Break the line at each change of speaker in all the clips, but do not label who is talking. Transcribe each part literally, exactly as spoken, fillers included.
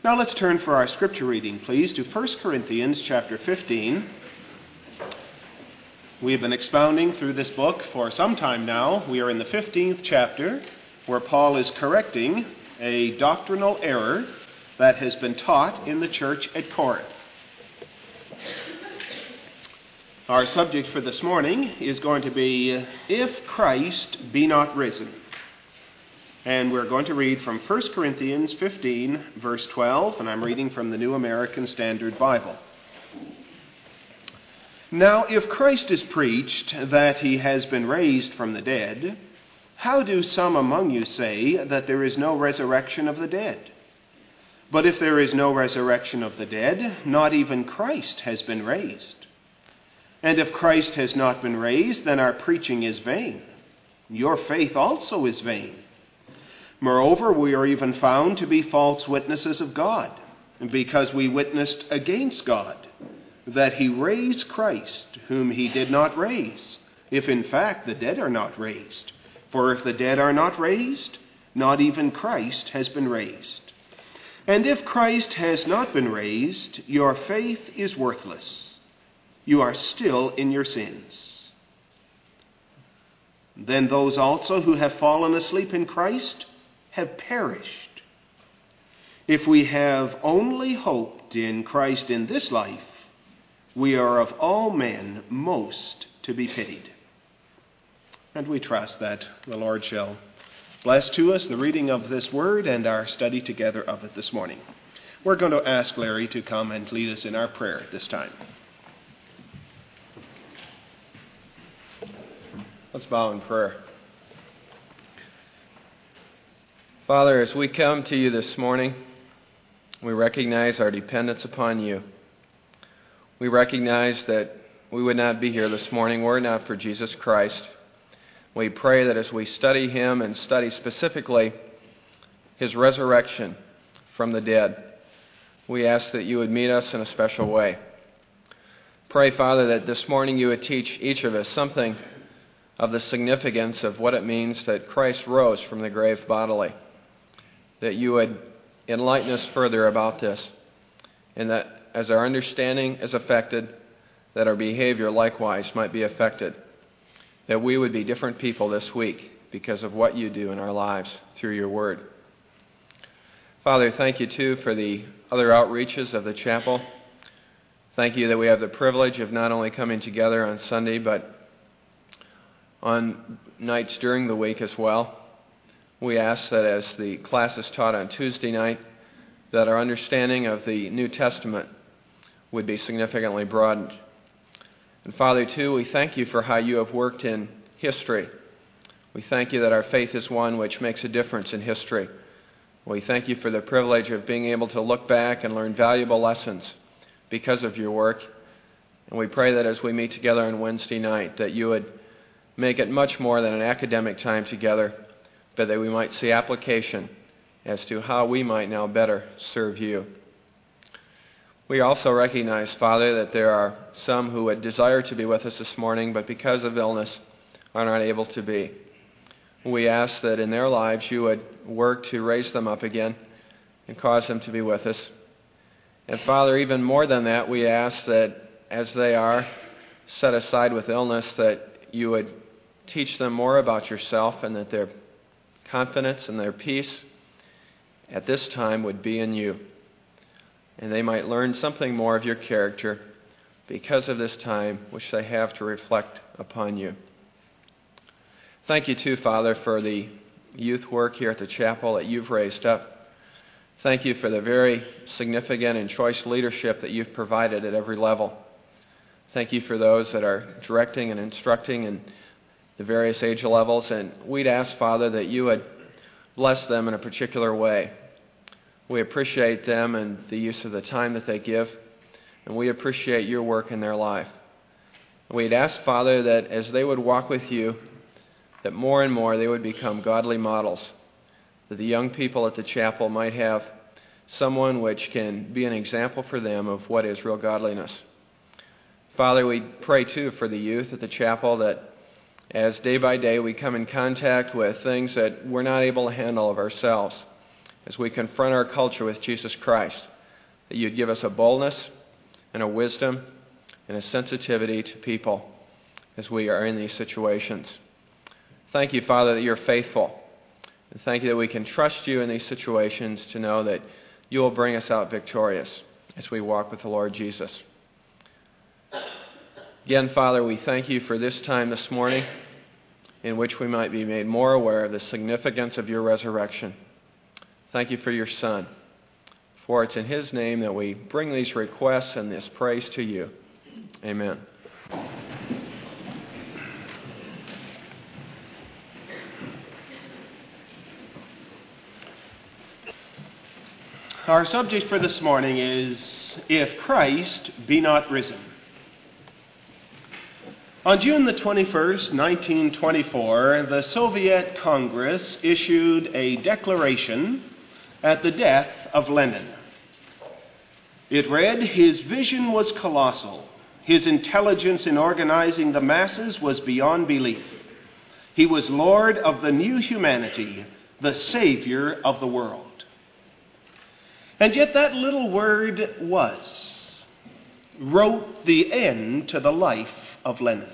Now let's turn for our scripture reading, please, to First Corinthians chapter fifteen. We have been expounding through this book for some time now. We are in the fifteenth chapter, where Paul is correcting a doctrinal error that has been taught in the church at Corinth. Our subject for this morning is going to be, If Christ Be Not Risen. And we're going to read from First Corinthians fifteen, verse twelve, and I'm reading from the New American Standard Bible. Now, if Christ is preached that he has been raised from the dead, how do some among you say that there is no resurrection of the dead? But if there is no resurrection of the dead, not even Christ has been raised. And if Christ has not been raised, then our preaching is vain. Your faith also is vain. Moreover, we are even found to be false witnesses of God, because we witnessed against God that he raised Christ, whom he did not raise, if in fact the dead are not raised. For if the dead are not raised, not even Christ has been raised. And if Christ has not been raised, your faith is worthless. You are still in your sins. Then those also who have fallen asleep in Christ have perished. If we have only hoped in Christ in this life, we are of all men most to be pitied. And we trust that the Lord shall bless to us the reading of this word and our study together of it this morning. We're going to ask Larry to come and lead us in our prayer at this time. Let's bow in prayer. Father, as we come to you this morning, we recognize our dependence upon you. We recognize that we would not be here this morning were it not for Jesus Christ. We pray that as we study him and study specifically his resurrection from the dead, we ask that you would meet us in a special way. Pray, Father, that this morning you would teach each of us something of the significance of what it means that Christ rose from the grave bodily. That you would enlighten us further about this, and that as our understanding is affected, that our behavior likewise might be affected. That we would be different people this week because of what you do in our lives through your word. Father, thank you too for the other outreaches of the chapel. Thank you that we have the privilege of not only coming together on Sunday, but on nights during the week as well. We ask that as the class is taught on Tuesday night, that our understanding of the New Testament would be significantly broadened. And Father, too, we thank you for how you have worked in history. We thank you that our faith is one which makes a difference in history. We thank you for the privilege of being able to look back and learn valuable lessons because of your work. And we pray that as we meet together on Wednesday night, that you would make it much more than an academic time together, but that we might see application as to how we might now better serve you. We also recognize, Father, that there are some who would desire to be with us this morning, but because of illness are not able to be. We ask that in their lives you would work to raise them up again and cause them to be with us. And Father, even more than that, we ask that as they are set aside with illness, that you would teach them more about yourself, and that their confidence and their peace at this time would be in you. And they might learn something more of your character because of this time which they have to reflect upon you. Thank you too, Father, for the youth work here at the chapel that you've raised up. Thank you for the very significant and choice leadership that you've provided at every level. Thank you for those that are directing and instructing in the various age levels, and we'd ask, Father, that you would bless them in a particular way. We appreciate them and the use of the time that they give, and we appreciate your work in their life. We'd ask, Father, that as they would walk with you, that more and more they would become godly models, that the young people at the chapel might have someone which can be an example for them of what is real godliness. Father, we pray too for the youth at the chapel, that as day by day we come in contact with things that we're not able to handle of ourselves, as we confront our culture with Jesus Christ, that you'd give us a boldness and a wisdom and a sensitivity to people as we are in these situations. Thank you, Father, that you're faithful. And thank you that we can trust you in these situations to know that you will bring us out victorious as we walk with the Lord Jesus. Again, Father, we thank you for this time this morning in which we might be made more aware of the significance of your resurrection. Thank you for your Son. For it's in his name that we bring these requests and this praise to you. Amen.
Our subject for this morning is, If Christ Be Not Risen. On June the twenty-first, nineteen twenty-four, the Soviet Congress issued a declaration at the death of Lenin. It read, "His vision was colossal. His intelligence in organizing the masses was beyond belief. He was Lord of the new humanity, the Savior of the world." And yet that little word "was" wrote the end to the life of Lenin.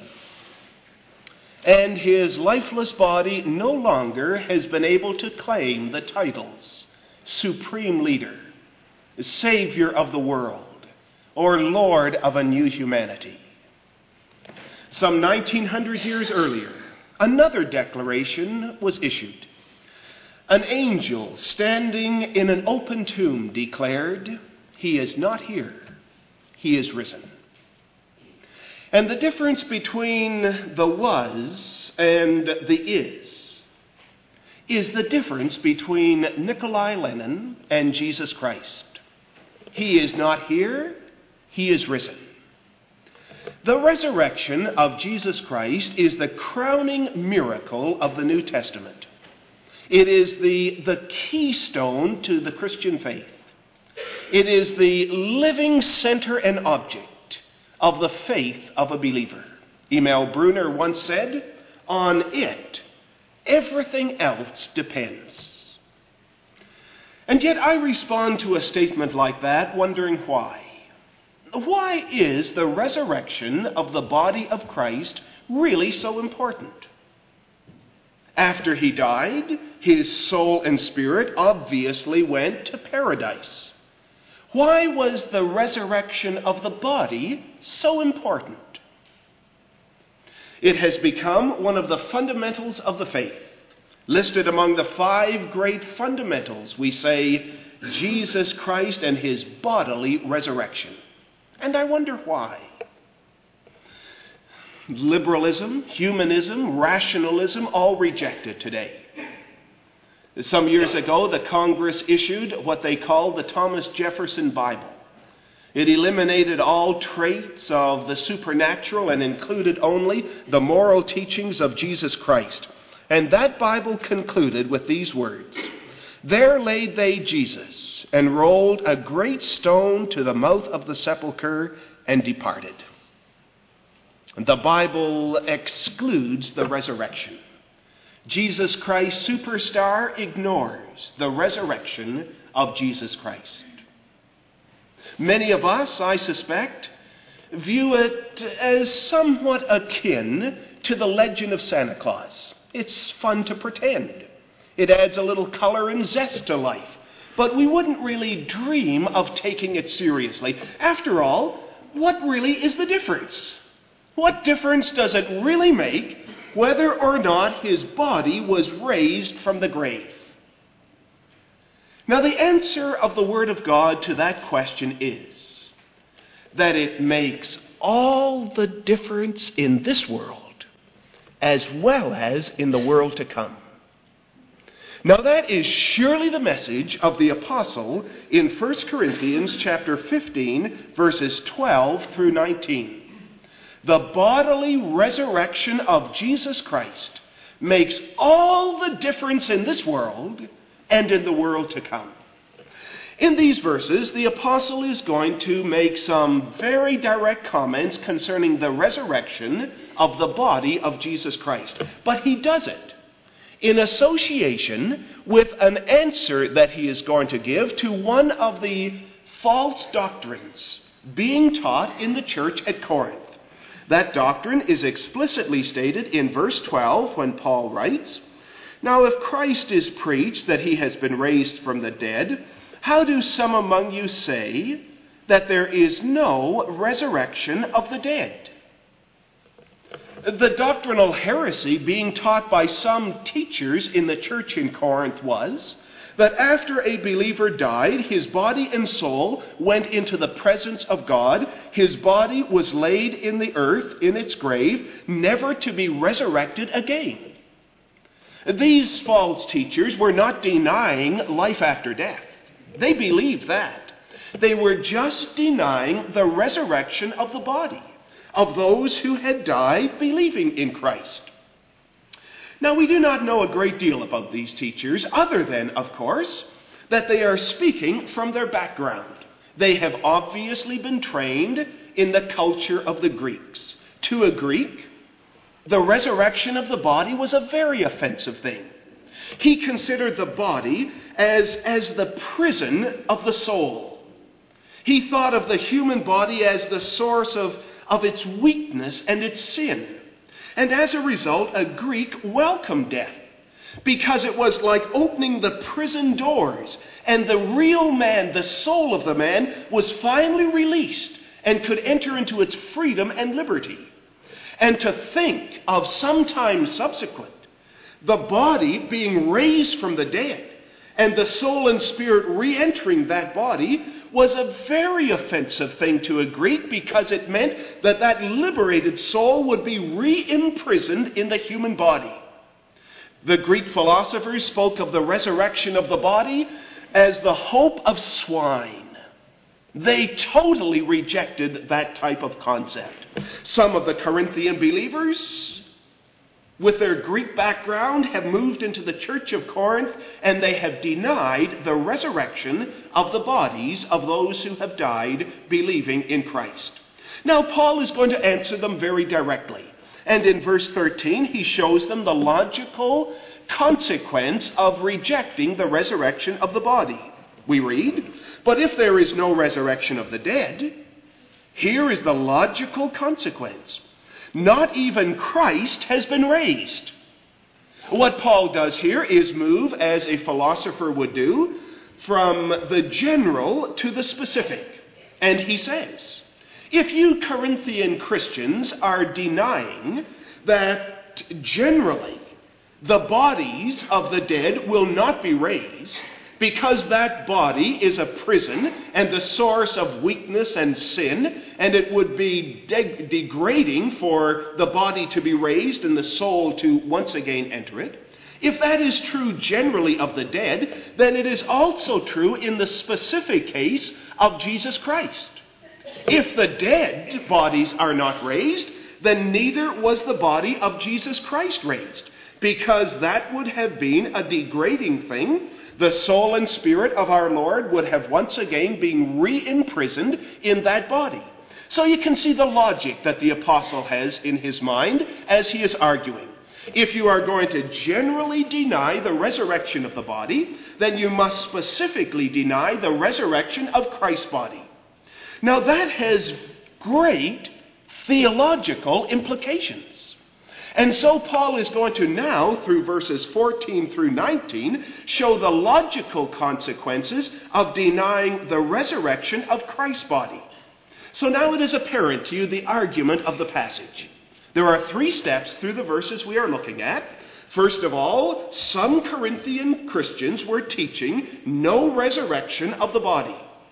And his lifeless body no longer has been able to claim the titles Supreme Leader, Savior of the world, or Lord of a new humanity. Some nineteen hundred years earlier, another declaration was issued. An angel standing in an open tomb declared, "He is not here, he is risen." And the difference between the was and the is is the difference between Nikolai Lenin and Jesus Christ. He is not here, he is risen. The resurrection of Jesus Christ is the crowning miracle of the New Testament. It is the, the keystone to the Christian faith. It is the living center and object of the faith of a believer. E M L Brunner once said, "On it, everything else depends." And yet I respond to a statement like that wondering why. Why is the resurrection of the body of Christ really so important? After he died, his soul and spirit obviously went to paradise. Why was the resurrection of the body so important? It has become one of the fundamentals of the faith. Listed among the five great fundamentals, we say Jesus Christ and his bodily resurrection. And I wonder why. Liberalism, humanism, rationalism, all rejected today. Some years ago, the Congress issued what they called the Thomas Jefferson Bible. It eliminated all traits of the supernatural and included only the moral teachings of Jesus Christ. And that Bible concluded with these words, "There laid they Jesus, and rolled a great stone to the mouth of the sepulchre, and departed." The Bible excludes the resurrection. Jesus Christ Superstar ignores the resurrection of Jesus Christ. Many of us, I suspect, view it as somewhat akin to the legend of Santa Claus. It's fun to pretend. It adds a little color and zest to life. But we wouldn't really dream of taking it seriously. After all, what really is the difference? What difference does it really make whether or not his body was raised from the grave? Now, the answer of the Word of God to that question is that it makes all the difference in this world as well as in the world to come. Now, that is surely the message of the apostle in First Corinthians chapter fifteen, verses twelve through nineteen. The bodily resurrection of Jesus Christ makes all the difference in this world and in the world to come. In these verses, the apostle is going to make some very direct comments concerning the resurrection of the body of Jesus Christ. But he does it in association with an answer that he is going to give to one of the false doctrines being taught in the church at Corinth. That doctrine is explicitly stated in verse twelve when Paul writes, "Now if Christ is preached that he has been raised from the dead, how do some among you say that there is no resurrection of the dead?" The doctrinal heresy being taught by some teachers in the church in Corinth was that after a believer died, his body and soul went into the presence of God. His body was laid in the earth, in its grave, never to be resurrected again. These false teachers were not denying life after death. They believed that. They were just denying the resurrection of the body of those who had died believing in Christ. Now, we do not know a great deal about these teachers, other than, of course, that they are speaking from their background. They have obviously been trained in the culture of the Greeks. To a Greek, the resurrection of the body was a very offensive thing. He considered the body as, as the prison of the soul. He thought of the human body as the source of, of its weakness and its sin. And as a result, a Greek welcomed death, because it was like opening the prison doors, and the real man, the soul of the man, was finally released and could enter into its freedom and liberty. And to think of some time subsequent, the body being raised from the dead, and the soul and spirit re-entering that body, was a very offensive thing to a Greek, because it meant that that liberated soul would be re-imprisoned in the human body. The Greek philosophers spoke of the resurrection of the body as the hope of swine. They totally rejected that type of concept. Some of the Corinthian believers, with their Greek background, have moved into the church of Corinth, and they have denied the resurrection of the bodies of those who have died believing in Christ. Now, Paul is going to answer them very directly. And in verse thirteen, he shows them the logical consequence of rejecting the resurrection of the body. We read, "But if there is no resurrection of the dead, here is the logical consequence. Not even Christ has been raised." What Paul does here is move, as a philosopher would do, from the general to the specific. And he says, if you Corinthian Christians are denying that generally the bodies of the dead will not be raised, because that body is a prison and the source of weakness and sin, and it would be de- degrading for the body to be raised and the soul to once again enter it. If that is true generally of the dead, then it is also true in the specific case of Jesus Christ. If the dead bodies are not raised, then neither was the body of Jesus Christ raised, because that would have been a degrading thing. The soul and spirit of our Lord would have once again been re-imprisoned in that body. So you can see the logic that the apostle has in his mind as he is arguing. If you are going to generally deny the resurrection of the body, then you must specifically deny the resurrection of Christ's body. Now that has great theological implications. And so Paul is going to now, through verses fourteen through nineteen, show the logical consequences of denying the resurrection of Christ's body. So now it is apparent to you the argument of the passage. There are three steps through the verses we are looking at. First of all, some Corinthian Christians were teaching no resurrection of the body.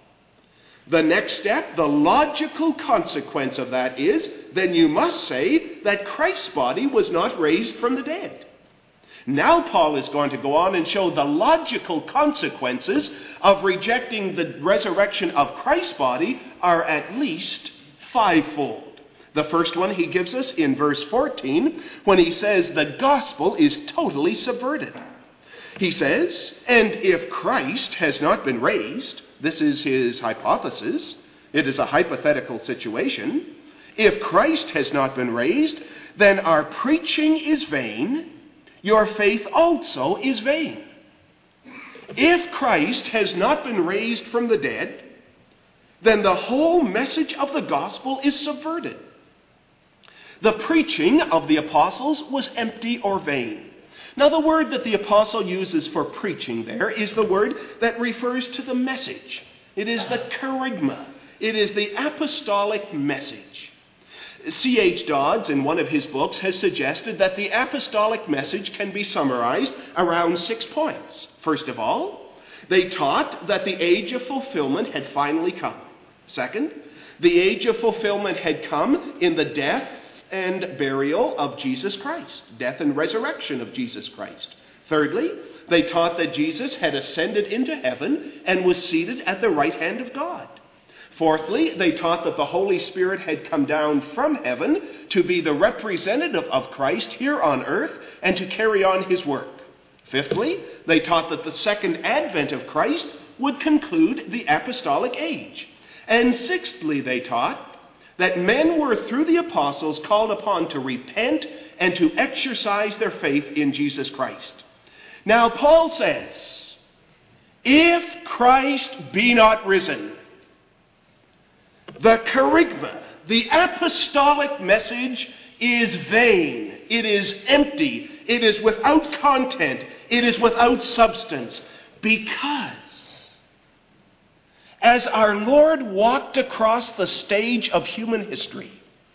The next step, the logical consequence of that is, then you must say that Christ's body was not raised from the dead. Now Paul is going to go on and show the logical consequences of rejecting the resurrection of Christ's body are at least fivefold. The first one he gives us in verse fourteen, when he says the gospel is totally subverted. He says, and if Christ has not been raised, this is his hypothesis, it is a hypothetical situation. If Christ has not been raised, then our preaching is vain, your faith also is vain. If Christ has not been raised from the dead, then the whole message of the gospel is subverted. The preaching of the apostles was empty or vain. Now, the word that the apostle uses for preaching there is the word that refers to the message. It is the kerygma. It is the apostolic message. C H Dodds, in one of his books, has suggested that the apostolic message can be summarized around six points. First of all, they taught that the age of fulfillment had finally come. Second, the age of fulfillment had come in the death and burial of Jesus Christ, death and resurrection of Jesus Christ. Thirdly, they taught that Jesus had ascended into heaven and was seated at the right hand of God. Fourthly, they taught that the Holy Spirit had come down from heaven to be the representative of Christ here on earth and to carry on his work. Fifthly, they taught that the second advent of Christ would conclude the apostolic age. And sixthly, they taught that men were, through the apostles, called upon to repent and to exercise their faith in Jesus Christ. Now, Paul says, if Christ be not risen, the kerygma, the apostolic message, is vain. It is empty. It is without content. It is without substance. Because as our Lord walked across the stage of human history,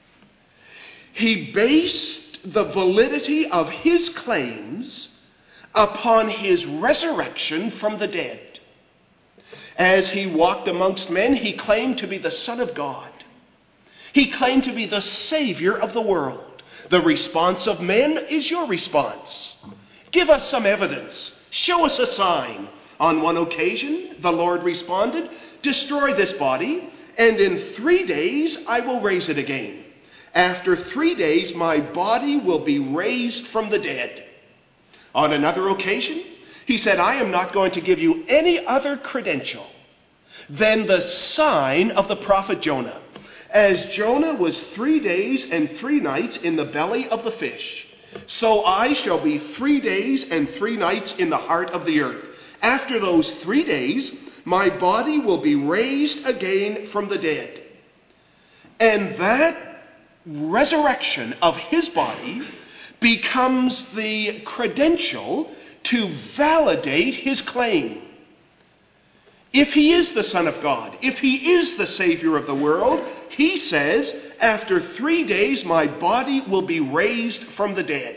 he based the validity of his claims upon his resurrection from the dead. As he walked amongst men, he claimed to be the Son of God. He claimed to be the Savior of the world. The response of men is your response. Give us some evidence. Show us a sign. On one occasion, the Lord responded, destroy this body, and in three days I will raise it again. After three days, my body will be raised from the dead. On another occasion, he said, I am not going to give you any other credential than the sign of the prophet Jonah. As Jonah was three days and three nights in the belly of the fish, so I shall be three days and three nights in the heart of the earth. After those three days, my body will be raised again from the dead. And that resurrection of his body becomes the credential to validate his claim. If he is the Son of God, if he is the Savior of the world, he says, after three days my body will be raised from the dead.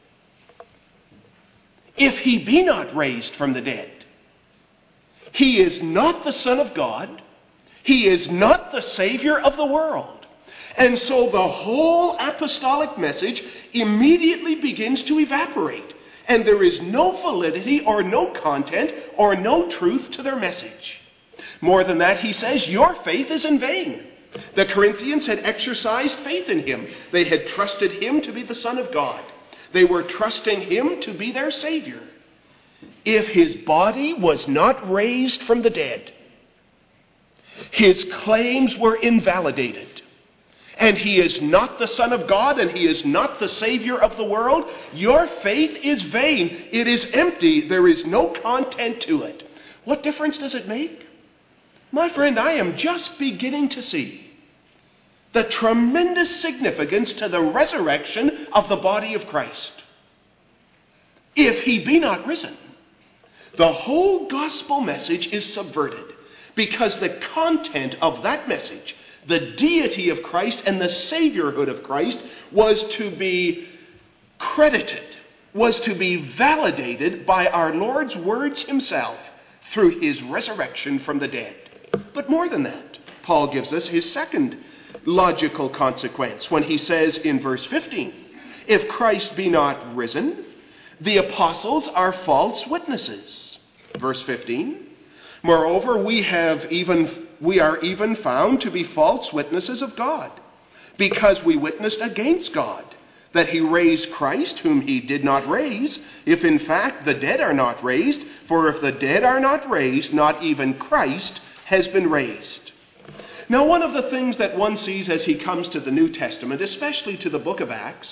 If he be not raised from the dead, he is not the Son of God, he is not the Savior of the world. And so the whole apostolic message immediately begins to evaporate. And there is no validity or no content or no truth to their message. More than that, he says, your faith is in vain. The Corinthians had exercised faith in him. They had trusted him to be the Son of God. They were trusting him to be their Savior. If his body was not raised from the dead, his claims were invalidated. And he is not the Son of God, and he is not the Savior of the world, your faith is vain. It is empty. There is no content to it. What difference does it make? My friend, I am just beginning to see the tremendous significance to the resurrection of the body of Christ. If he be not risen, the whole gospel message is subverted, because the content of that message, the deity of Christ and the Saviorhood of Christ, was to be credited, was to be validated by our Lord's words himself through his resurrection from the dead. But more than that, Paul gives us his second logical consequence when he says in verse fifteen, if Christ be not risen, the apostles are false witnesses. Verse fifteen, moreover, we have even we are even found to be false witnesses of God, because we witnessed against God that he raised Christ, whom he did not raise, if in fact the dead are not raised. For if the dead are not raised, not even Christ has been raised. Now, one of the things that one sees as he comes to the New Testament, especially to the book of Acts,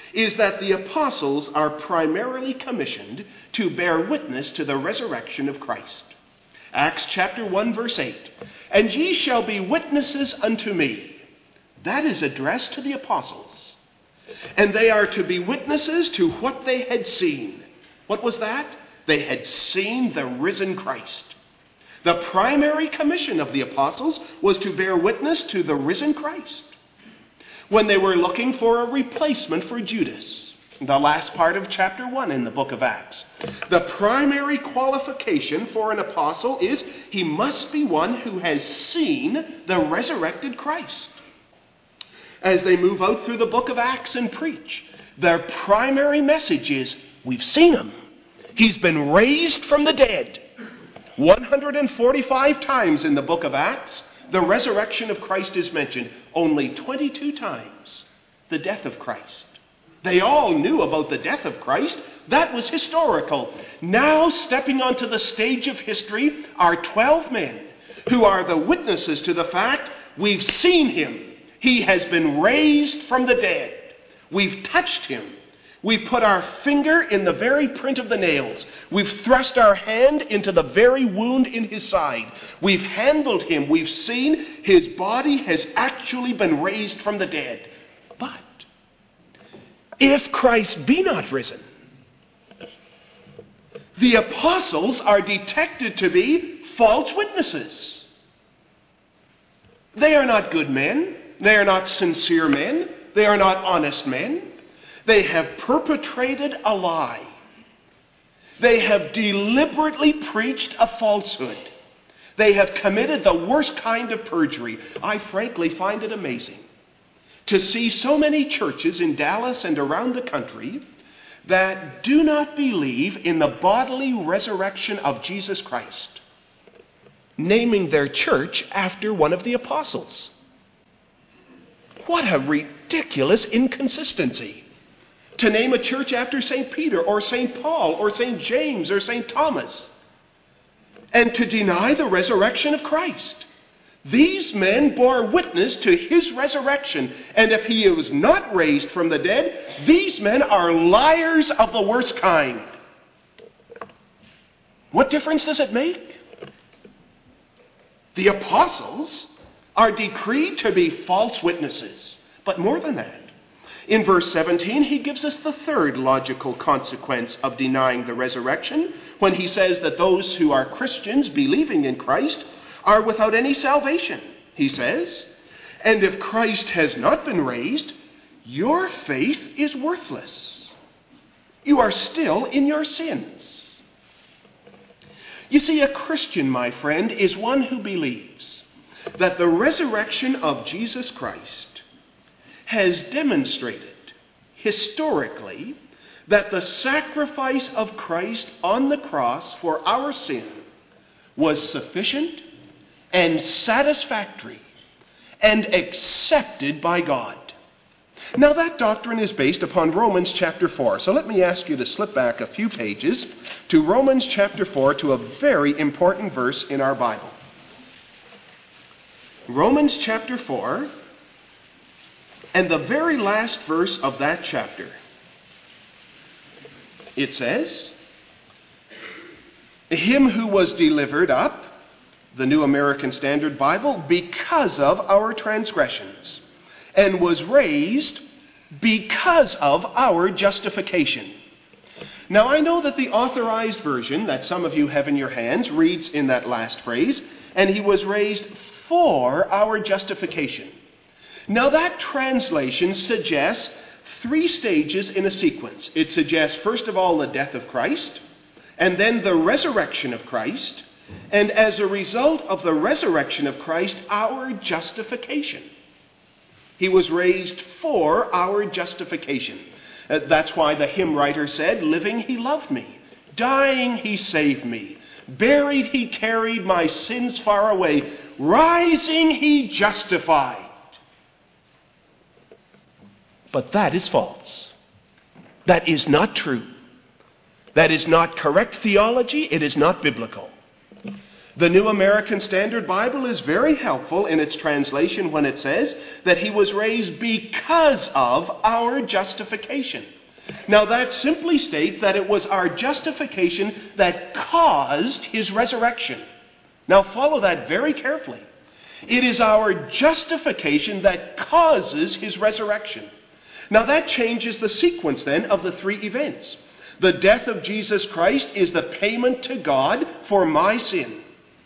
is that the apostles are primarily commissioned to bear witness to the resurrection of Christ. Acts chapter one, verse eight, "And ye shall be witnesses unto me." That is addressed to the apostles. And they are to be witnesses to what they had seen. What was that? They had seen the risen Christ. The primary commission of the apostles was to bear witness to the risen Christ. When they were looking for a replacement for Judas, the last part of chapter one in the book of Acts, the primary qualification for an apostle is he must be one who has seen the resurrected Christ. As they move out through the book of Acts and preach, their primary message is, we've seen him. He's been raised from the dead. one hundred forty-five times in the book of Acts, the resurrection of Christ is mentioned. Only twenty-two times the death of Christ. They all knew about the death of Christ. That was historical. Now, stepping onto the stage of history are twelve men who are the witnesses to the fact we've seen him. He has been raised from the dead. We've touched him. We've put our finger in the very print of the nails. We've thrust our hand into the very wound in his side. We've handled him. We've seen his body has actually been raised from the dead. But if Christ be not risen, the apostles are detected to be false witnesses. They are not good men. They are not sincere men. They are not honest men. They have perpetrated a lie. They have deliberately preached a falsehood. They have committed the worst kind of perjury. I frankly find it amazing to see so many churches in Dallas and around the country that do not believe in the bodily resurrection of Jesus Christ, naming their church after one of the apostles. What a ridiculous inconsistency. To name a church after Saint Peter or Saint Paul or Saint James or Saint Thomas, and to deny the resurrection of Christ. These men bore witness to his resurrection, and if he was not raised from the dead, these men are liars of the worst kind. What difference does it make? The apostles are decreed to be false witnesses. But more than that, in verse seventeen, he gives us the third logical consequence of denying the resurrection when he says that those who are Christians believing in Christ are without any salvation. He says, "And if Christ has not been raised, your faith is worthless. You are still in your sins." You see, a Christian, my friend, is one who believes that the resurrection of Jesus Christ has demonstrated historically that the sacrifice of Christ on the cross for our sin was sufficient and satisfactory and accepted by God. Now, that doctrine is based upon Romans chapter four. So let me ask you to slip back a few pages to Romans chapter four, to a very important verse in our Bible. Romans chapter four, and the very last verse of that chapter. It says, "Him who was delivered up," the New American Standard Bible, "because of our transgressions, and was raised because of our justification." Now, I know that the Authorized Version that some of you have in your hands reads in that last phrase, "and he was raised for our justification." Now, that translation suggests three stages in a sequence. It suggests, first of all, the death of Christ, and then the resurrection of Christ, and as a result of the resurrection of Christ, our justification. He was raised for our justification. Uh, that's why the hymn writer said, "Living he loved me, dying he saved me, buried he carried my sins far away, rising he justified." But that is false. That is not true. That is not correct theology. It is not biblical. The New American Standard Bible is very helpful in its translation when it says that he was raised because of our justification. Now that simply states that it was our justification that caused his resurrection. Now follow that very carefully. It is our justification that causes his resurrection. Now that changes the sequence then of the three events. The death of Jesus Christ is the payment to God for my sin.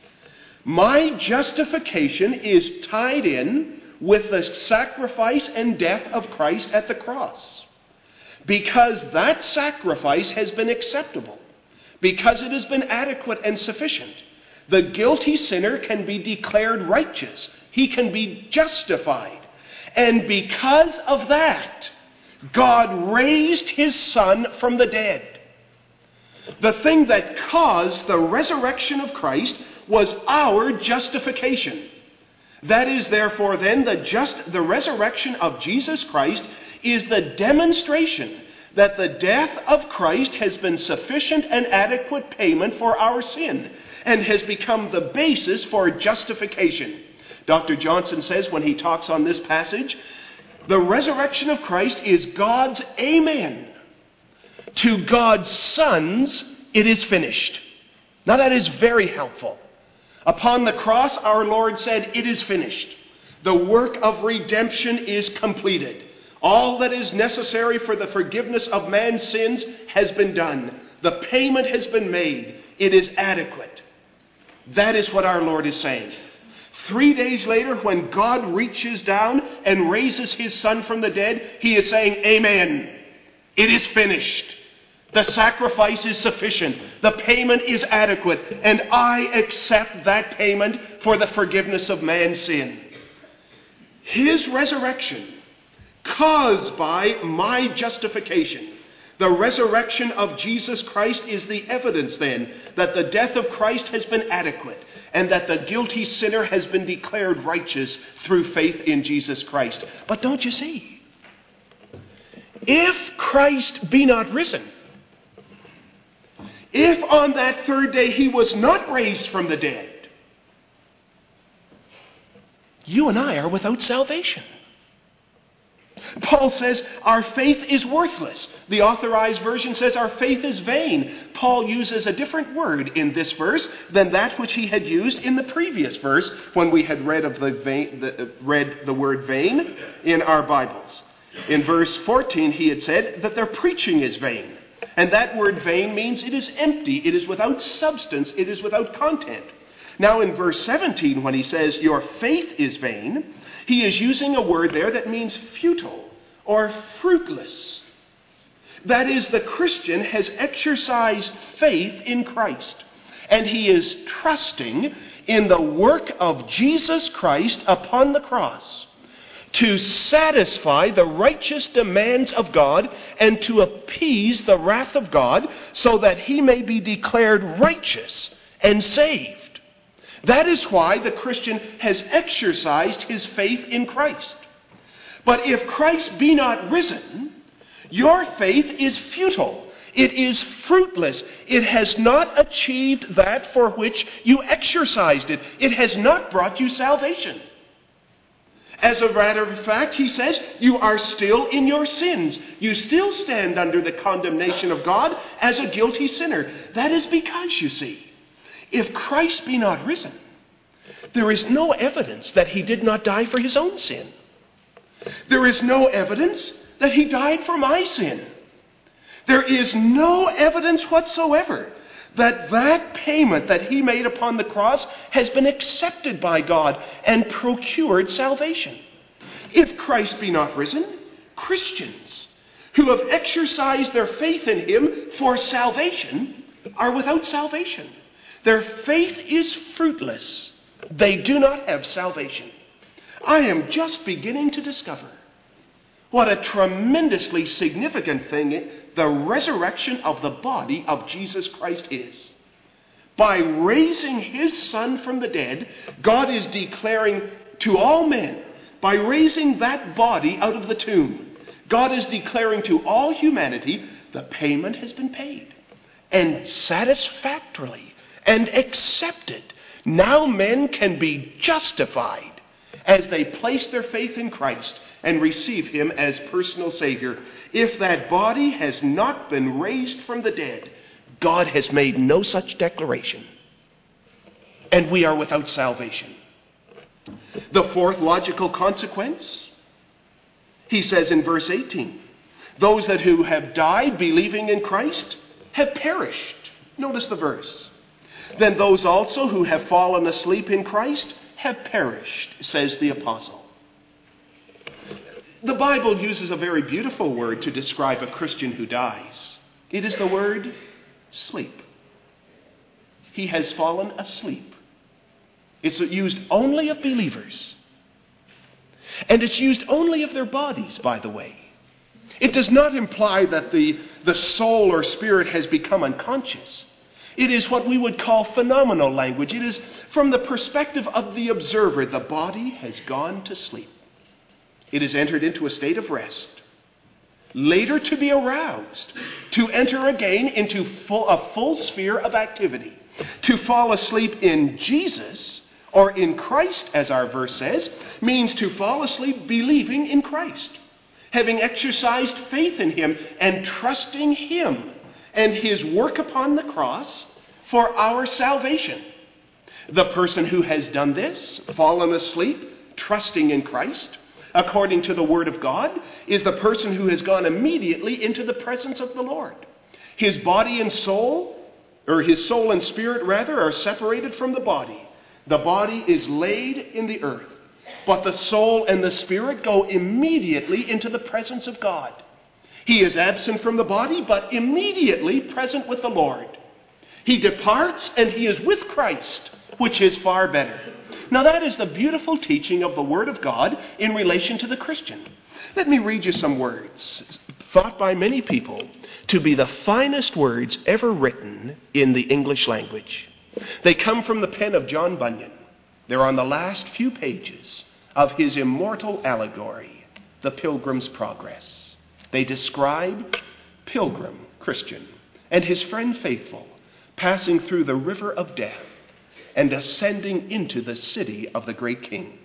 My justification is tied in with the sacrifice and death of Christ at the cross. Because that sacrifice has been acceptable, because it has been adequate and sufficient, the guilty sinner can be declared righteous. He can be justified. And because of that, God raised his Son from the dead. The thing that caused the resurrection of Christ was our justification. That is, therefore, then, the just the resurrection of Jesus Christ is the demonstration that the death of Christ has been sufficient and adequate payment for our sin and has become the basis for justification. Doctor Johnson says when he talks on this passage, the resurrection of Christ is God's amen. To God's sons, it is finished. Now that is very helpful. Upon the cross, our Lord said, it is finished. The work of redemption is completed. All that is necessary for the forgiveness of man's sins has been done. The payment has been made. It is adequate. That is what our Lord is saying. Three days later, when God reaches down and raises his Son from the dead, he is saying, amen. It is finished. The sacrifice is sufficient. The payment is adequate. And I accept that payment for the forgiveness of man's sin. His resurrection, caused by my justification. The resurrection of Jesus Christ is the evidence then that the death of Christ has been adequate and that the guilty sinner has been declared righteous through faith in Jesus Christ. But don't you see? If Christ be not risen, if on that third day he was not raised from the dead, you and I are without salvation. Paul says our faith is worthless. The Authorized Version says our faith is vain. Paul uses a different word in this verse than that which he had used in the previous verse when we had read of the, vain, the read the word vain in our Bibles. In verse fourteen he had said that their preaching is vain. And that word vain means it is empty, it is without substance, it is without content. Now in verse seventeen when he says your faith is vain, he is using a word there that means futile or fruitless. That is, the Christian has exercised faith in Christ, and he is trusting in the work of Jesus Christ upon the cross to satisfy the righteous demands of God and to appease the wrath of God so that he may be declared righteous and saved. That is why the Christian has exercised his faith in Christ. But if Christ be not risen, your faith is futile. It is fruitless. It has not achieved that for which you exercised it. It has not brought you salvation. As a matter of fact, he says, you are still in your sins. You still stand under the condemnation of God as a guilty sinner. That is because, you see, if Christ be not risen, there is no evidence that he did not die for his own sin. There is no evidence that he died for my sin. There is no evidence whatsoever that that payment that he made upon the cross has been accepted by God and procured salvation. If Christ be not risen, Christians who have exercised their faith in him for salvation are without salvation. Their faith is fruitless. They do not have salvation. I am just beginning to discover what a tremendously significant thing the resurrection of the body of Jesus Christ is. By raising his Son from the dead, God is declaring to all men, by raising that body out of the tomb, God is declaring to all humanity the payment has been paid and satisfactorily and accepted Now men can be justified as they place their faith in Christ and receive him as personal Savior. If that body has not been raised from the dead, God has made no such declaration, and we are without salvation. The fourth logical consequence, he says in verse eighteen, those that who have died believing in Christ have perished. Notice the verse. Then those also who have fallen asleep in Christ have perished, says the apostle. The Bible uses a very beautiful word to describe a Christian who dies. It is the word sleep. He has fallen asleep. It's used only of believers. And it's used only of their bodies, by the way. It does not imply that the, the soul or spirit has become unconscious. It is what we would call phenomenal language. It is from the perspective of the observer. The body has gone to sleep. It has entered into a state of rest, later to be aroused, to enter again into full, a full sphere of activity. To fall asleep in Jesus, or in Christ, as our verse says, means to fall asleep believing in Christ, having exercised faith in him and trusting him and his work upon the cross for our salvation. The person who has done this, fallen asleep, trusting in Christ, according to the Word of God, is the person who has gone immediately into the presence of the Lord. His body and soul, or his soul and spirit rather, are separated from the body. The body is laid in the earth, but the soul and the spirit go immediately into the presence of God. He is absent from the body, but immediately present with the Lord. He departs and he is with Christ, which is far better. Now that is the beautiful teaching of the Word of God in relation to the Christian. Let me read you some words, thought by many people to be the finest words ever written in the English language. They come from the pen of John Bunyan. They're on the last few pages of his immortal allegory, The Pilgrim's Progress. They describe Pilgrim, Christian, and his friend Faithful passing through the river of death and ascending into the city of the great King.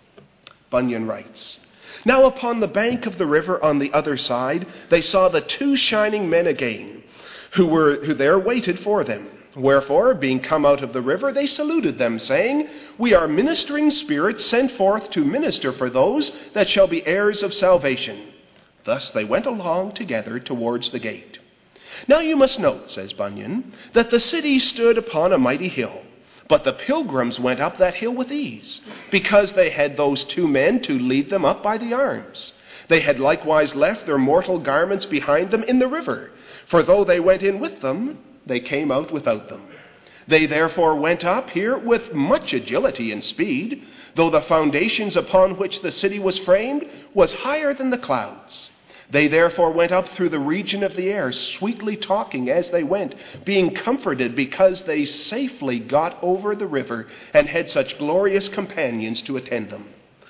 Bunyan writes, Now upon the bank of the river on the other side, they saw the two shining men again, who were who there waited for them. Wherefore, being come out of the river, they saluted them, saying, We are ministering spirits sent forth to minister for those that shall be heirs of salvation. Thus they went along together towards the gate. Now you must note, says Bunyan, that the city stood upon a mighty hill, but the pilgrims went up that hill with ease, because they had those two men to lead them up by the arms. They had likewise left their mortal garments behind them in the river, for though they went in with them, they came out without them. They therefore went up here with much agility and speed, though the foundations upon which the city was framed was higher than the clouds. They therefore went up through the region of the air, sweetly talking as they went, being comforted because they safely got over the river and had such glorious companions to attend them.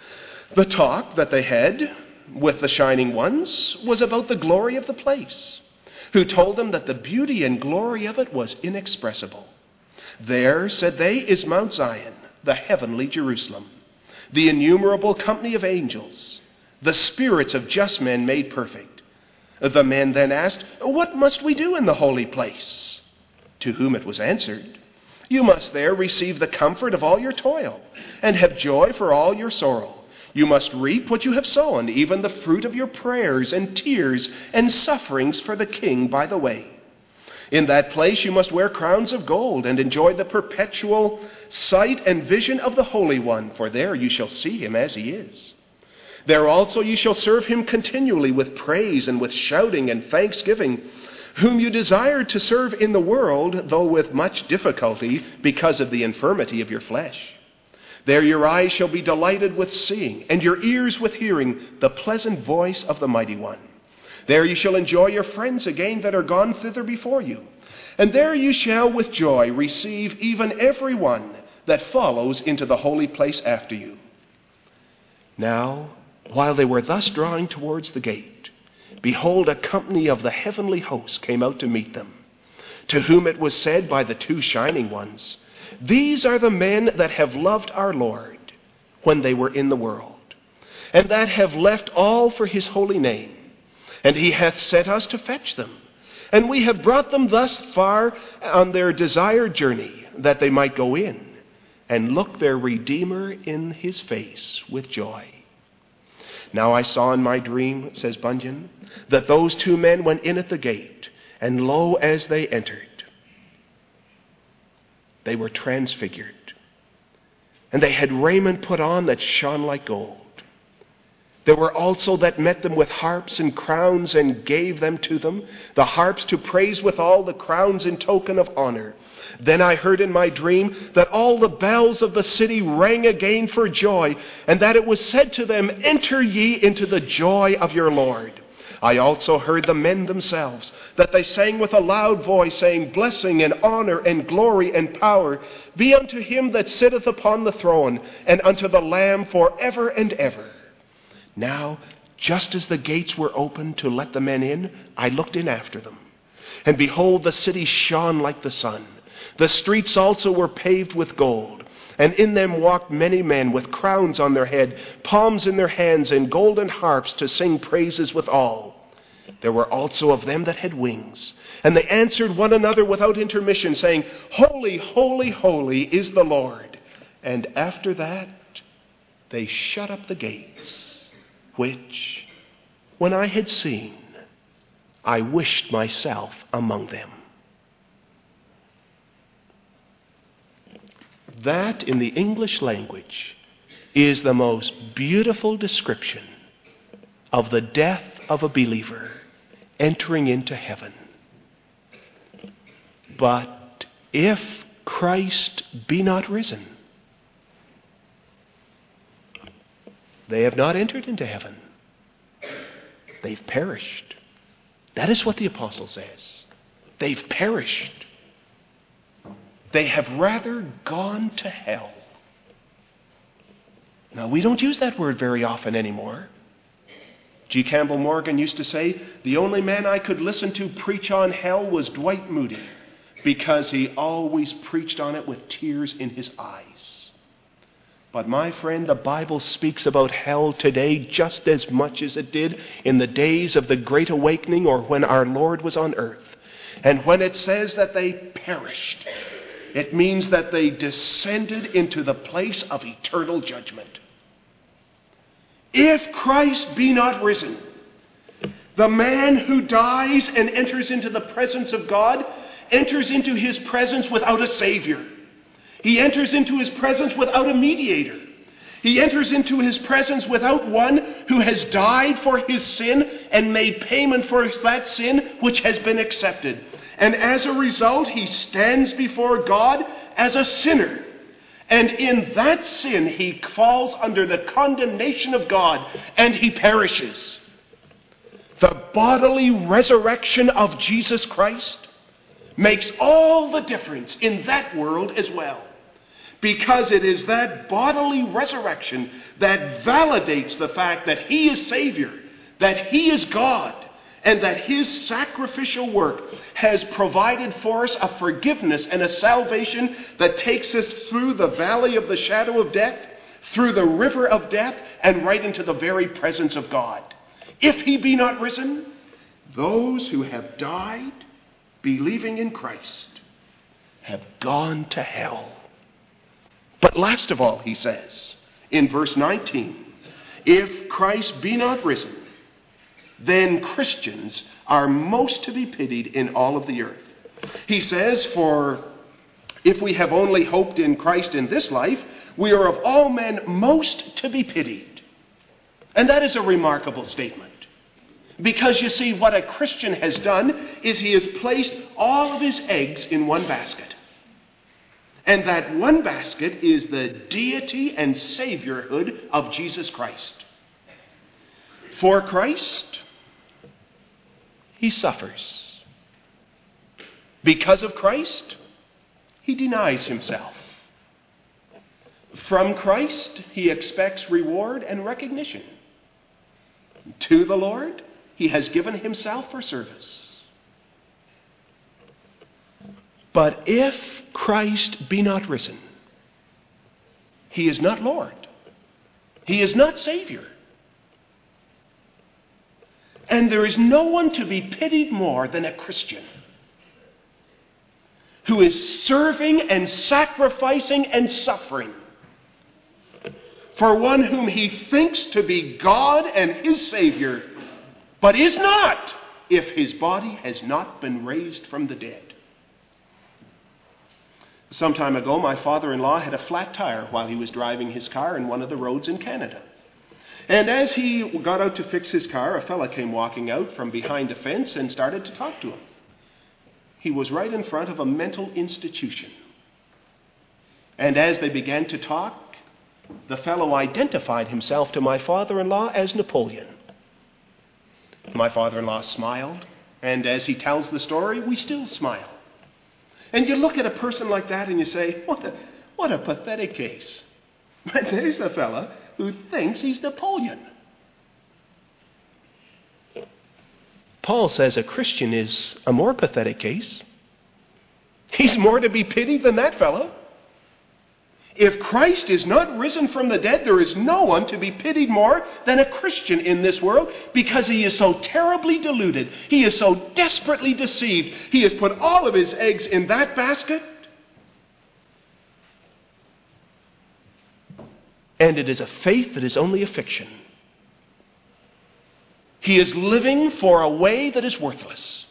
The talk that they had with the shining ones was about the glory of the place, who told them that the beauty and glory of it was inexpressible. There, said they, is Mount Zion, the heavenly Jerusalem, the innumerable company of angels, the spirits of just men made perfect. The men then asked, What must we do in the holy place? To whom it was answered, You must there receive the comfort of all your toil, and have joy for all your sorrow. You must reap what you have sown, even the fruit of your prayers and tears and sufferings for the King by the way. In that place you must wear crowns of gold and enjoy the perpetual sight and vision of the Holy One, for there you shall see him as he is. There also you shall serve him continually with praise and with shouting and thanksgiving, whom you desired to serve in the world, though with much difficulty because of the infirmity of your flesh. There your eyes shall be delighted with seeing, and your ears with hearing the pleasant voice of the Mighty One. There you shall enjoy your friends again that are gone thither before you. And there you shall with joy receive even every one that follows into the holy place after you. Now, while they were thus drawing towards the gate, behold, a company of the heavenly host came out to meet them, to whom it was said by the two shining ones, These are the men that have loved our Lord when they were in the world, and that have left all for his holy name. And he hath sent us to fetch them. And we have brought them thus far on their desired journey, that they might go in and look their Redeemer in his face with joy. Now I saw in my dream, says Bunyan, that those two men went in at the gate, and lo, as they entered, they were transfigured. And they had raiment put on that shone like gold. There were also that met them with harps and crowns, and gave them to them, the harps to praise withal, the crowns in token of honor. Then I heard in my dream that all the bells of the city rang again for joy, and that it was said to them, Enter ye into the joy of your Lord. I also heard the men themselves, that they sang with a loud voice, saying, Blessing and honor and glory and power be unto him that sitteth upon the throne, and unto the Lamb for ever and ever. Now, just as the gates were opened to let the men in, I looked in after them. And behold, the city shone like the sun. The streets also were paved with gold. And in them walked many men with crowns on their head, palms in their hands, and golden harps to sing praises withal. There were also of them that had wings. And they answered one another without intermission, saying, Holy, holy, holy is the Lord. And after that, they shut up the gates, which, when I had seen, I wished myself among them. That, in the English language, is the most beautiful description of the death of a believer entering into heaven. But if Christ be not risen, they have not entered into heaven. They've perished. That is what the apostle says. They've perished. They have rather gone to hell. Now, we don't use that word very often anymore. G. Campbell Morgan used to say, the only man I could listen to preach on hell was Dwight Moody, because he always preached on it with tears in his eyes. But my friend, the Bible speaks about hell today just as much as it did in the days of the Great Awakening or when our Lord was on earth. And when it says that they perished, it means that they descended into the place of eternal judgment. If Christ be not risen, the man who dies and enters into the presence of God enters into his presence without a Savior. He enters into his presence without a mediator. He enters into his presence without one who has died for his sin and made payment for that sin which has been accepted. And as a result, he stands before God as a sinner. And in that sin, he falls under the condemnation of God, and he perishes. The bodily resurrection of Jesus Christ makes all the difference in that world as well. Because it is that bodily resurrection that validates the fact that he is Savior, that he is God, and that his sacrificial work has provided for us a forgiveness and a salvation that takes us through the valley of the shadow of death, through the river of death, and right into the very presence of God. If he be not risen, those who have died believing in Christ have gone to hell. But last of all, he says in verse nineteen, if Christ be not risen, then Christians are most to be pitied in all of the earth. He says, for if we have only hoped in Christ in this life, we are of all men most to be pitied. And that is a remarkable statement. Because you see, what a Christian has done is he has placed all of his eggs in one basket. And that one basket is the deity and saviorhood of Jesus Christ. For Christ, he suffers. Because of Christ, he denies himself. From Christ, he expects reward and recognition. To the Lord, he has given himself for service. But if Christ be not risen, he is not Lord. He is not Savior. And there is no one to be pitied more than a Christian who is serving and sacrificing and suffering for one whom he thinks to be God and his Savior, but is not if his body has not been raised from the dead. Some time ago, my father-in-law had a flat tire while he was driving his car in one of the roads in Canada. And as he got out to fix his car, a fella came walking out from behind a fence and started to talk to him. He was right in front of a mental institution. And as they began to talk, the fellow identified himself to my father-in-law as Napoleon. My father-in-law smiled, and as he tells the story, we still smile. And you look at a person like that and you say, what a, what a pathetic case. But there's a fella who thinks he's Napoleon. Paul says a Christian is a more pathetic case. He's more to be pitied than that fellow. If Christ is not risen from the dead, there is no one to be pitied more than a Christian in this world, because he is so terribly deluded. He is so desperately deceived. He has put all of his eggs in that basket. And it is a faith that is only a fiction. He is living for a way that is worthless.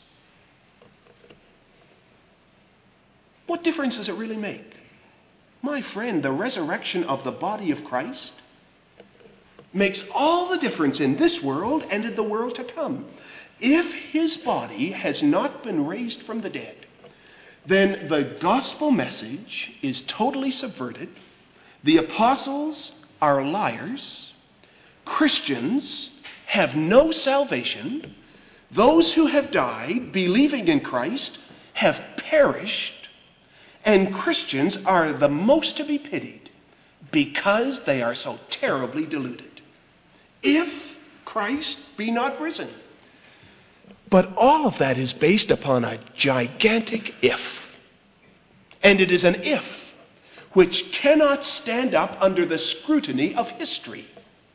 What difference does it really make? My friend, the resurrection of the body of Christ makes all the difference in this world and in the world to come. If his body has not been raised from the dead, then the gospel message is totally subverted. The apostles are liars. Christians have no salvation. Those who have died believing in Christ have perished. And Christians are the most to be pitied because they are so terribly deluded. If Christ be not risen. But all of that is based upon a gigantic if. And it is an if which cannot stand up under the scrutiny of history.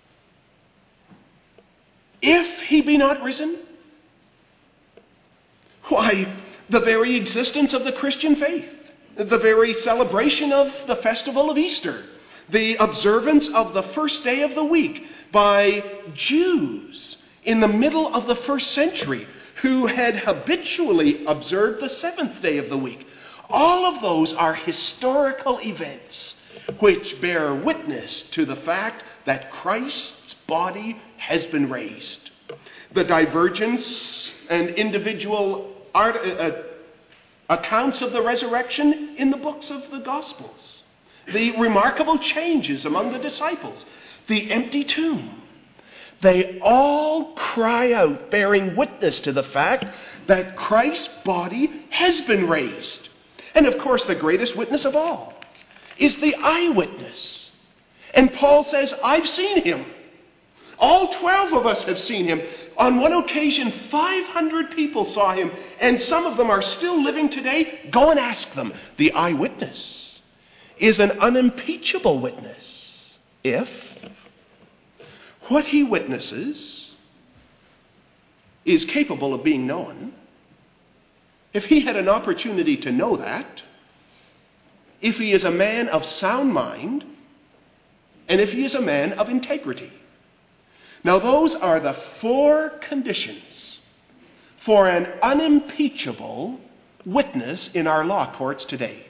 If he be not risen, why, the very existence of the Christian faith, the very celebration of the festival of Easter, the observance of the first day of the week by Jews in the middle of the first century who had habitually observed the seventh day of the week. All of those are historical events which bear witness to the fact that Christ's body has been raised. The divergence and individual art, uh, accounts of the resurrection in the books of the Gospels, the remarkable changes among the disciples, the empty tomb, they all cry out, bearing witness to the fact that Christ's body has been raised. And of course, the greatest witness of all is the eyewitness. And Paul says, I've seen him. All twelve of us have seen him. On one occasion, five hundred people saw him, and some of them are still living today. Go and ask them. The eyewitness is an unimpeachable witness if what he witnesses is capable of being known. If he had an opportunity to know that, if he is a man of sound mind, and if he is a man of integrity. Now, those are the four conditions for an unimpeachable witness in our law courts today.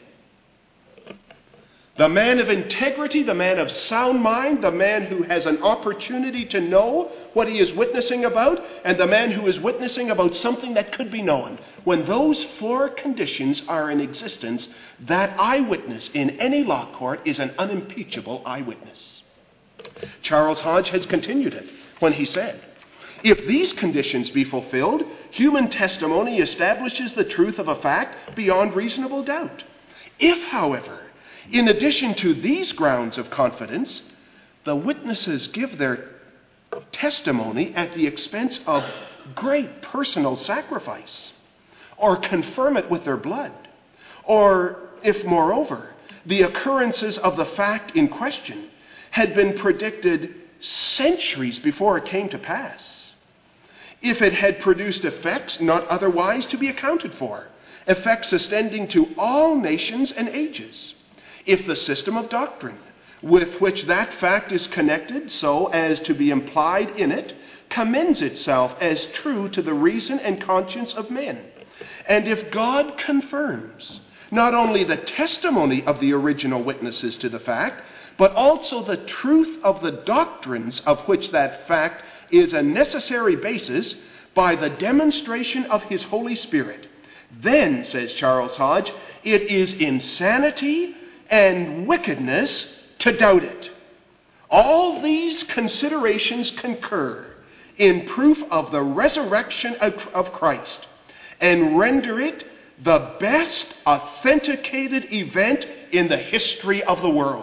The man of integrity, the man of sound mind, the man who has an opportunity to know what he is witnessing about, and the man who is witnessing about something that could be known. When those four conditions are in existence, that eyewitness in any law court is an unimpeachable eyewitness. Charles Hodge has continued it when he said, if these conditions be fulfilled, human testimony establishes the truth of a fact beyond reasonable doubt. If, however, in addition to these grounds of confidence, the witnesses give their testimony at the expense of great personal sacrifice, or confirm it with their blood, or if, moreover, the occurrences of the fact in question had been predicted centuries before it came to pass. If it had produced effects not otherwise to be accounted for, effects extending to all nations and ages. If the system of doctrine with which that fact is connected so as to be implied in it commends itself as true to the reason and conscience of men, and if God confirms not only the testimony of the original witnesses to the fact, but also the truth of the doctrines of which that fact is a necessary basis by the demonstration of his Holy Spirit, then, says Charles Hodge, it is insanity and wickedness to doubt it. All these considerations concur in proof of the resurrection of, of Christ and render it the best authenticated event in the history of the world.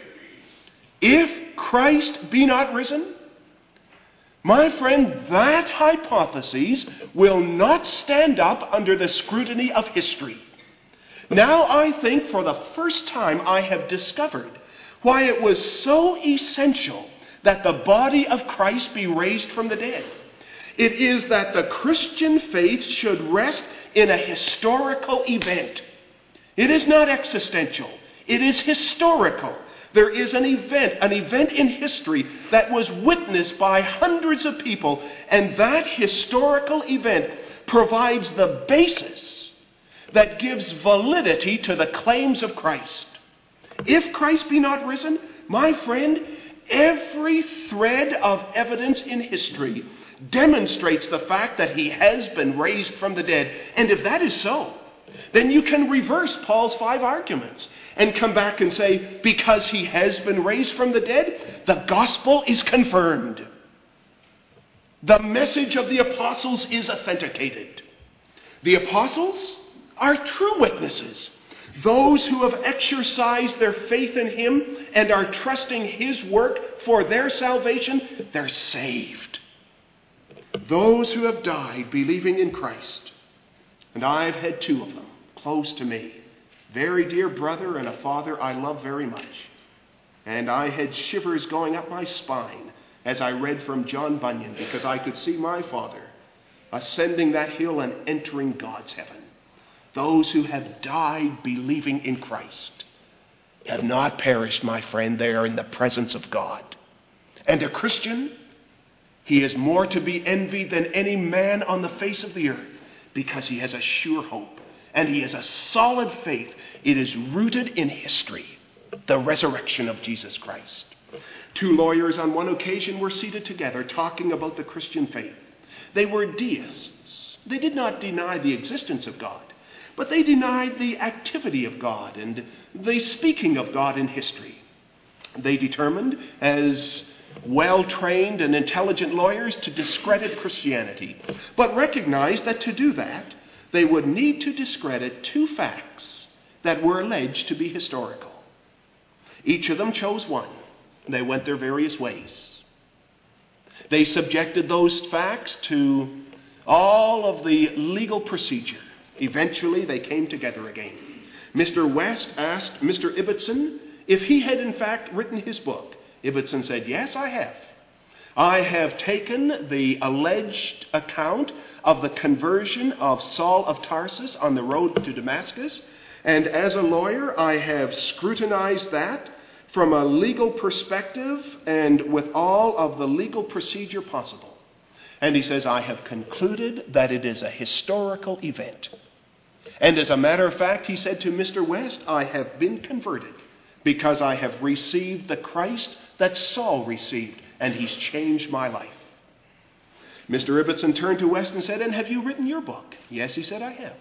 If Christ be not risen, my friend, that hypothesis will not stand up under the scrutiny of history. Now I think for the first time I have discovered why it was so essential that the body of Christ be raised from the dead. It is that the Christian faith should rest in a historical event. It is not existential. It is historical. There is an event, an event in history that was witnessed by hundreds of people, and that historical event provides the basis that gives validity to the claims of Christ. If Christ be not risen, my friend, every thread of evidence in history demonstrates the fact that he has been raised from the dead. And if that is so, then you can reverse Paul's five arguments and come back and say, because he has been raised from the dead, the gospel is confirmed. The message of the apostles is authenticated. The apostles are true witnesses. Those who have exercised their faith in him and are trusting his work for their salvation, they're saved. Those who have died believing in Christ, and I've had two of them close to me, very dear brother and a father I love very much. And I had shivers going up my spine as I read from John Bunyan, because I could see my father ascending that hill and entering God's heaven. Those who have died believing in Christ have not perished, my friend. They are in the presence of God. And a Christian, he is more to be envied than any man on the face of the earth, because he has a sure hope and he has a solid faith. It is rooted in history, the resurrection of Jesus Christ. Two lawyers on one occasion were seated together talking about the Christian faith. They were deists. They did not deny the existence of God, but they denied the activity of God and the speaking of God in history. They determined, as well-trained and intelligent lawyers, to discredit Christianity, but recognized that to do that, they would need to discredit two facts that were alleged to be historical. Each of them chose one. They went their various ways. They subjected those facts to all of the legal procedure. Eventually, they came together again. Mister West asked Mister Ibbotson if he had in fact written his book. Ibbotson said, "Yes, I have. I have taken the alleged account of the conversion of Saul of Tarsus on the road to Damascus, and as a lawyer, I have scrutinized that from a legal perspective and with all of the legal procedure possible." And he says, "I have concluded that it is a historical event. And as a matter of fact," he said to Mister West, "I have been converted because I have received the Christ that Saul received, and he's changed my life." Mister Ibbotson turned to West and said, "And have you written your book?" "Yes," he said, "I have.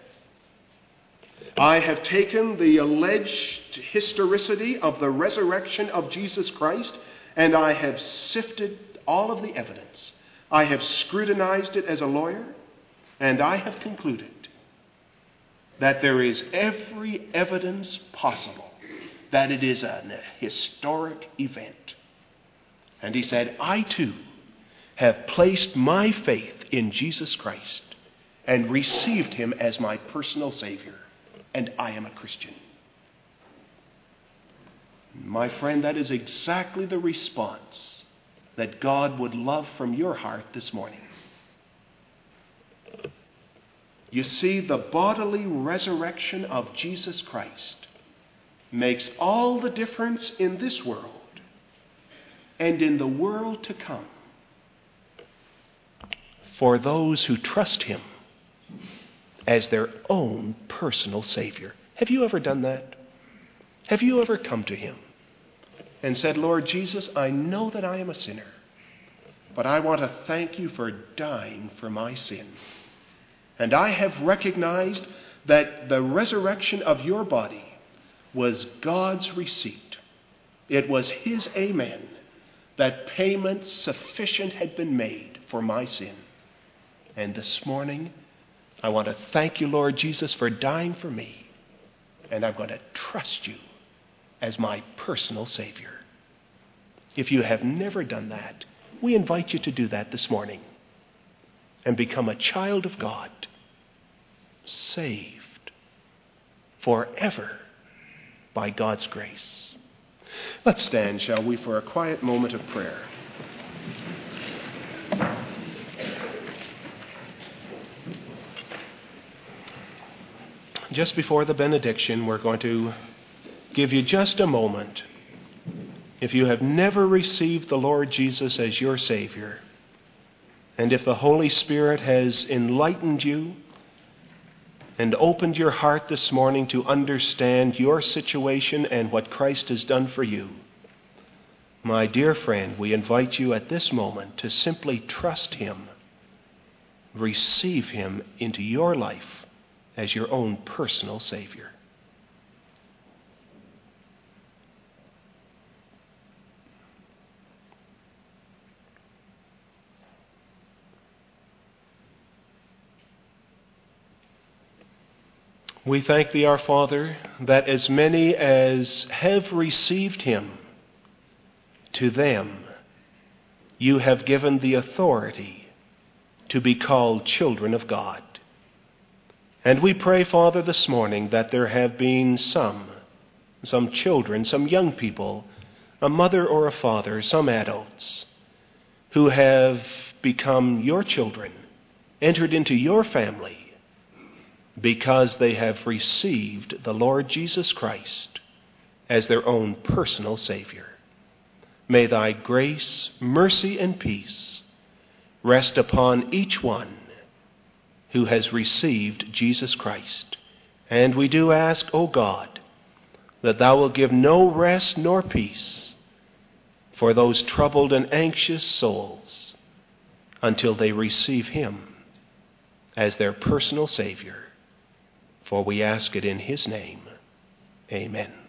I have taken the alleged historicity of the resurrection of Jesus Christ, and I have sifted all of the evidence. I have scrutinized it as a lawyer, and I have concluded that there is every evidence possible that it is a historic event." And he said, "I too have placed my faith in Jesus Christ and received him as my personal Savior." and I am a Christian. My friend, that is exactly the response that God would love from your heart this morning. You see, the bodily resurrection of Jesus Christ makes all the difference in this world and in the world to come for those who trust him as their own personal Savior. Have you ever done that? Have you ever come to him and said, Lord Jesus, I know that I am a sinner, but I want to thank you for dying for my sin. And I have recognized that the resurrection of your body was God's receipt. It was his amen that payment sufficient had been made for my sin. And this morning, I want to thank you, Lord Jesus, for dying for me. And I'm going to trust you as my personal Savior. If you have never done that, we invite you to do that this morning and become a child of God, saved forever by God's grace. Let's stand, shall we, for a quiet moment of prayer. Just before the benediction, we're going to give you just a moment. If you have never received the Lord Jesus as your Savior, and if the Holy Spirit has enlightened you and opened your heart this morning to understand your situation and what Christ has done for you, my dear friend, we invite you at this moment to simply trust him, receive him into your life as your own personal Savior. We thank thee, our Father, that as many as have received him, to them you have given the authority to be called children of God. And we pray, Father, this morning that there have been some, some children, some young people, a mother or a father, some adults, who have become your children, entered into your family, because they have received the Lord Jesus Christ as their own personal Savior. May thy grace, mercy, and peace rest upon each one who has received Jesus Christ. And we do ask, O God, that thou wilt give no rest nor peace for those troubled and anxious souls until they receive him as their personal Savior. For we ask it in his name. Amen.